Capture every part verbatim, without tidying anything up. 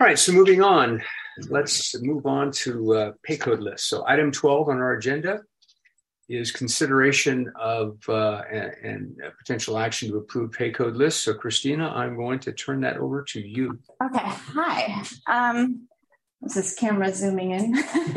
All right, so moving on, let's move on to uh, pay code lists. So item twelve on our agenda is consideration of uh, and, and potential action to approve pay code lists. So Christina, I'm going to turn that over to you. Okay, hi. Um, this is camera zooming in.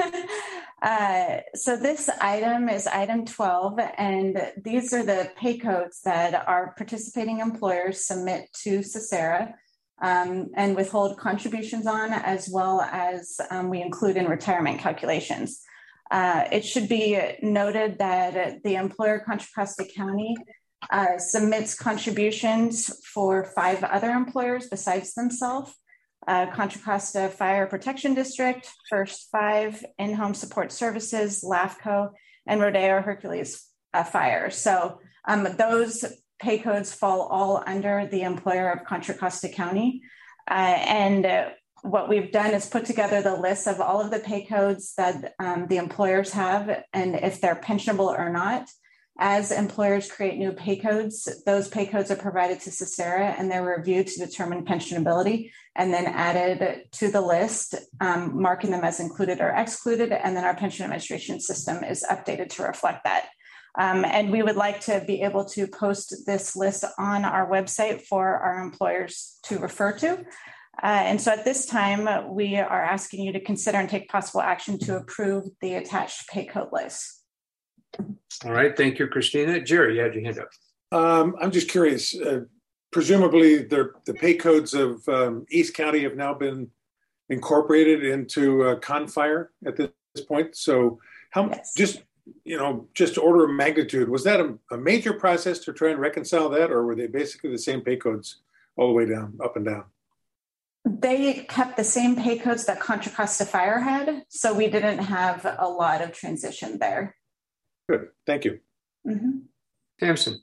uh, so this item is item twelve, and these are the pay codes that our participating employers submit to CESARA um, and withhold contributions on, as well as um, we include in retirement calculations. Uh, it should be noted that the employer, Contra Costa County, uh, submits contributions for five other employers besides themselves. Uh, Contra Costa Fire Protection District, First Five, In-Home Support Services, LAFCO, and Rodeo Hercules uh, Fire. So um, those pay codes fall all under the employer of Contra Costa County. Uh, and uh, what we've done is put together the list of all of the pay codes that um, the employers have, and if they're pensionable or not. As employers create new pay codes, those pay codes are provided to CESARA and they're reviewed to determine pensionability and then added to the list, um, marking them as included or excluded. And then our pension administration system is updated to reflect that. Um, and we would like to be able to post this list on our website for our employers to refer to. Uh, and so at this time, we are asking you to consider and take possible action to approve the attached pay code list. All right. Thank you, Christina. Jerry, you had your hand up. Um, I'm just curious. Uh, presumably, the pay codes of um, East County have now been incorporated into uh, ConFire at this point. So how yes. just, you know, just order of magnitude, was that a, a major process to try and reconcile that, or were they basically the same pay codes all the way down, up and down? They kept the same pay codes that Contra Costa Fire had, so we didn't have a lot of transition there. Good, thank you. Mm-hmm. Samson.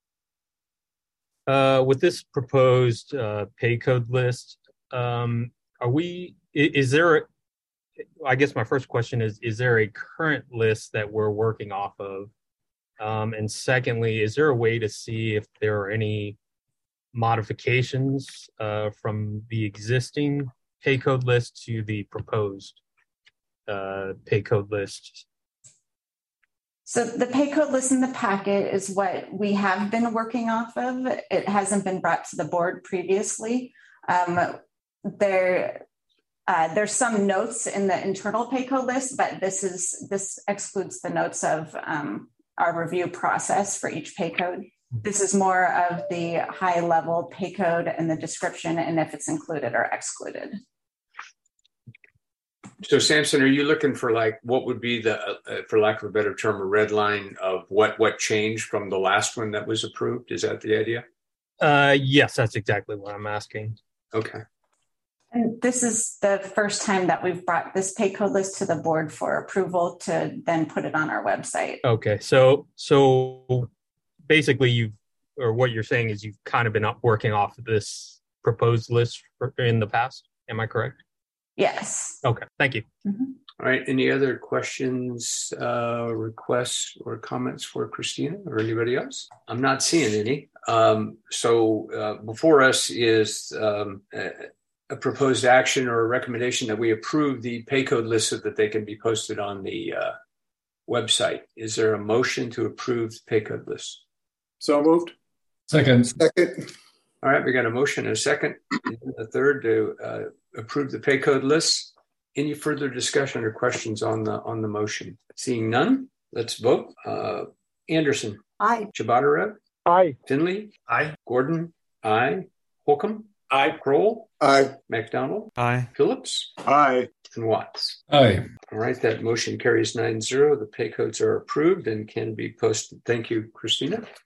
Uh, with this proposed uh, pay code list, um, are we, is there, a, I guess my first question is, is there a current list that we're working off of? Um, and secondly, is there a way to see if there are any modifications uh, from the existing pay code list to the proposed uh, pay code list? So the pay code list in the packet is what we have been working off of. It hasn't been brought to the board previously. Um, there, uh, there's some notes in the internal pay code list, but this is this excludes the notes of um, our review process for each pay code. This is more of the high level pay code and the description and if it's included or excluded. So Samson, are you looking for like, what would be the, uh, for lack of a better term, a red line of what, what changed from the last one that was approved? Is that the idea? Uh, yes, that's exactly what I'm asking. Okay. And this is the first time that we've brought this pay code list to the board for approval to then put it on our website. Okay. So, so basically you've, or what you're saying is you've kind of been up working off of this proposed list for, in the past. Am I correct? Yes. Okay. Thank you. Mm-hmm. All right. Any other questions, uh, requests, or comments for Christina or anybody else? I'm not seeing any. Um, so uh, before us is um, a, a proposed action or a recommendation that we approve the pay code list so that they can be posted on the uh, website. Is there a motion to approve the pay code list? So moved. Second. Second. All right. We got a motion and a second and a third to uh, approve the pay code list. Any further discussion or questions on the on the motion? Seeing none, let's vote. Uh, Anderson. Aye. Chabadarev. Aye. Finley. Aye. Gordon. Aye. Holcomb. Aye. Kroll. Aye. McDonald. Aye. Phillips. Aye. And Watts. Aye. All right, that motion carries nine zero. The pay codes are approved and can be posted. Thank you, Christina.